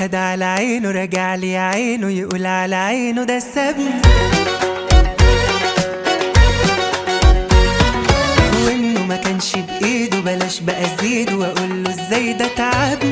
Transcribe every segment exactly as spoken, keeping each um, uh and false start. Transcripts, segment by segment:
خد على عينه رجع لي عينه يقول على عينه ده سابني، وانه ما كانش بايده بلاش بقى ازيده واقول له ازاي ده تعبني.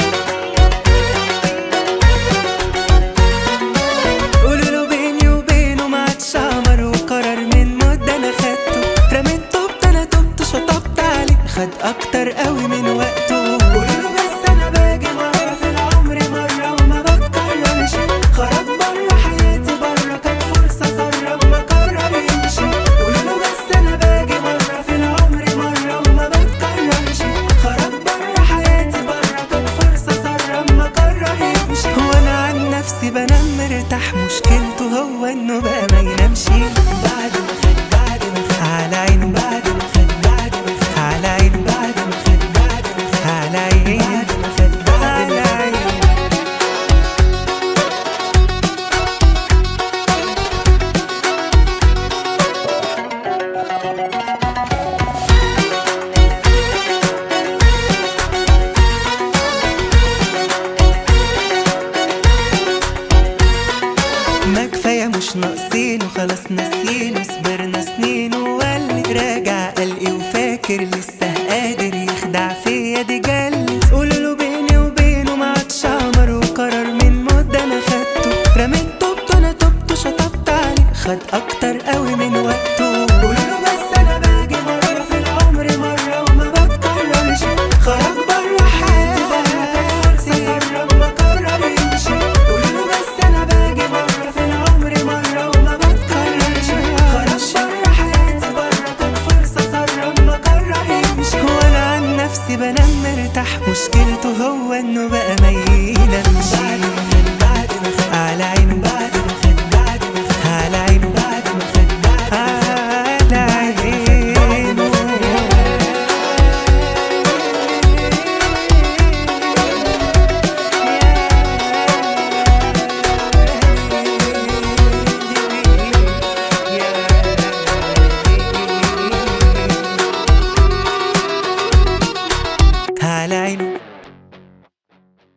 قولوا له بيني وبينه ما عادش عمر وقرر من مده انا خدته، رميت طبت انا تبت شطبت عليه خد اكتر قوي من وقته. قولوا له بس انا باجي مره في العمر مره وما بتكررش، خرج بره حياتي بره كانت فرصه سرب ما قرر يمشي. قولوا له بس انا باجي مره في العمر مره وما بتكررش، خرج بره حياتي بره كانت فرصه سرب ما قرر يمشي. وانا عن نفسي بنام مرتاح، مشكلته هو انه بقى ما ينامش. بعد ما خد بعد ما خد على عينه بعد ما خد بعد ما خد على عينه بعد ما خد بعد ما خد على عينه بعد ما خد على عينه. ما كفاية مش ناقصينه خلاص ناسينه، صبرنا سنين وولي راجع قلقي وفاكر لسه قادر يخدع فيا دي جلس. قولوا له بيني وبينه ما عادش عمر وقرر من مدة انا خدته، رميت طبت انا تبت شطبت عليه خد اكتر قوي من وقته. قولوا له بس انا باجي مرة في العمر مرة وما بتكررش، خرج بره حياتي بره كانت فرصة سرب ما قرر يمشي. قولوا له بس انا باجي مرة في العمر مرة وما بتكررش، خرج بره حياتي بره كانت فرصة سرب ما قرر يمشي. وانا عن نفسي بنام مرتاح، مشكلته هو انه